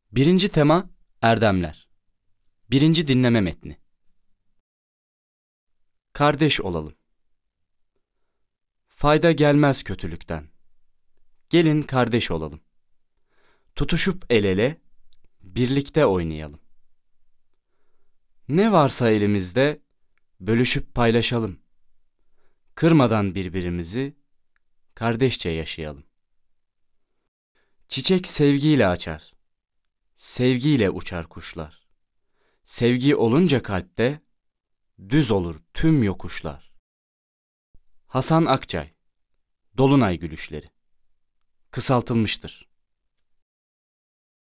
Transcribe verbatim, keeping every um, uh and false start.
Birinci tema erdemler. Birinci dinleme metni. Kardeş olalım. Fayda gelmez kötülükten. Gelin kardeş olalım. Tutuşup el ele, birlikte oynayalım. Ne varsa elimizde, bölüşüp paylaşalım. Kırmadan birbirimizi, kardeşçe yaşayalım. Çiçek sevgiyle açar. Sevgiyle uçar kuşlar. Sevgi olunca kalpte, düz olur tüm yokuşlar. Hasan Akçay, Dolunay Gülüşleri. Kısaltılmıştır.